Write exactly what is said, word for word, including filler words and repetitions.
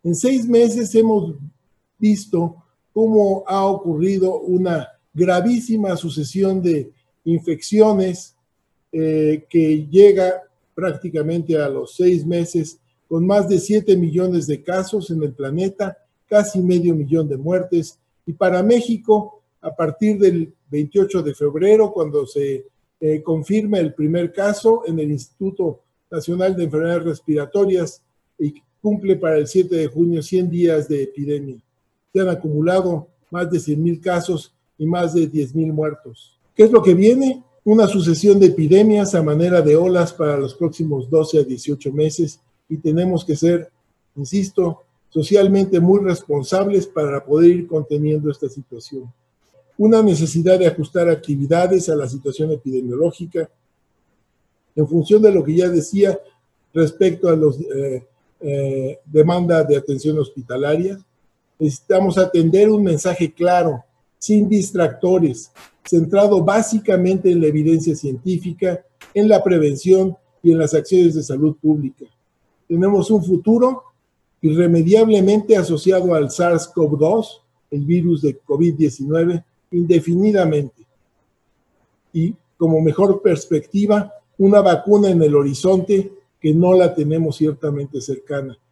En seis meses hemos visto cómo ha ocurrido una gravísima sucesión de infecciones eh, que llega prácticamente a los seis meses con más de siete millones de casos en el planeta, casi medio millón de muertes. Y para México, a partir del veintiocho de febrero, cuando se eh, confirma el primer caso en el Instituto Nacional de Enfermedades Respiratorias y cumple para el siete de junio cien días de epidemia. Se han acumulado más de cien mil casos y más de diez mil muertos. ¿Qué es lo que viene? Una sucesión de epidemias a manera de olas para los próximos doce a dieciocho meses y tenemos que ser, insisto, socialmente muy responsables para poder ir conteniendo esta situación. Una necesidad de ajustar actividades a la situación epidemiológica en función de lo que ya decía respecto a los eh, eh, demanda de atención hospitalaria. Necesitamos atender un mensaje claro, sin distractores, centrado básicamente en la evidencia científica, en la prevención y en las acciones de salud pública. Tenemos un futuro irremediablemente asociado al SARS CoV dos, el virus de COVID diecinueve, indefinidamente. Y como mejor perspectiva, una vacuna en el horizonte que no la tenemos ciertamente cercana.